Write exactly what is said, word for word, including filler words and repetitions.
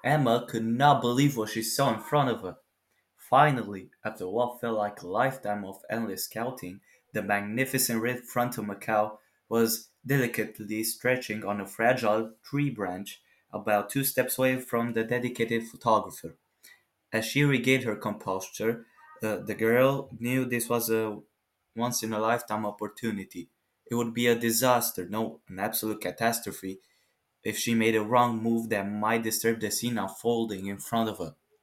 Emma could not believe what she saw in front of her. Finally, after what felt like a lifetime of endless scouting, the magnificent red frontal macaw was delicately stretching on a fragile tree branch about two steps away from the dedicated photographer. As she regained her composure, uh, the girl knew this was a once in a lifetime opportunity. It would be a disaster, no, an absolute catastrophe, if she made a wrong move that might disturb the scene unfolding in front of her.